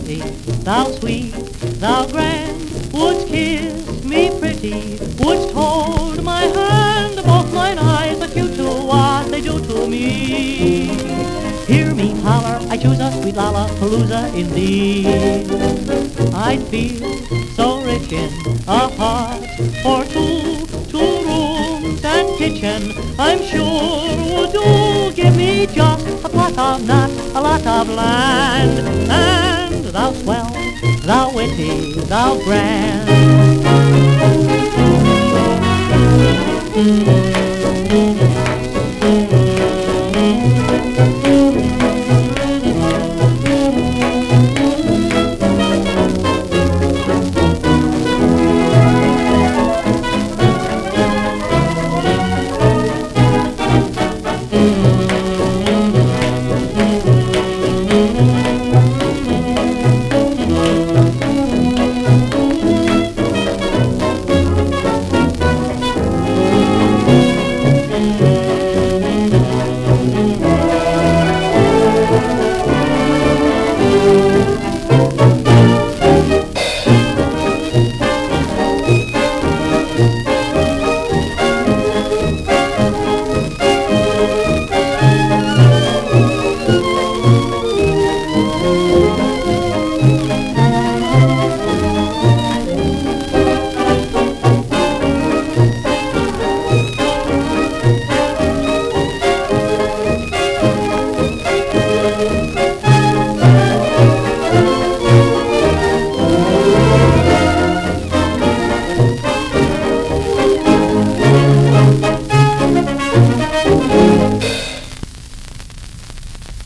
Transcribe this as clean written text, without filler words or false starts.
pretty, thou sweet, thou grand, wouldst kiss me pretty, wouldst hold my hand, both mine eyes acute to what they do to me. Hear me holler, I choose a sweet Lollapalooza indeed. I'd feel so rich in a heart for two rooms and kitchen, I'm sure would do. Give me just a plot of not a lot of land, and thou swell, thou witty, thou grand.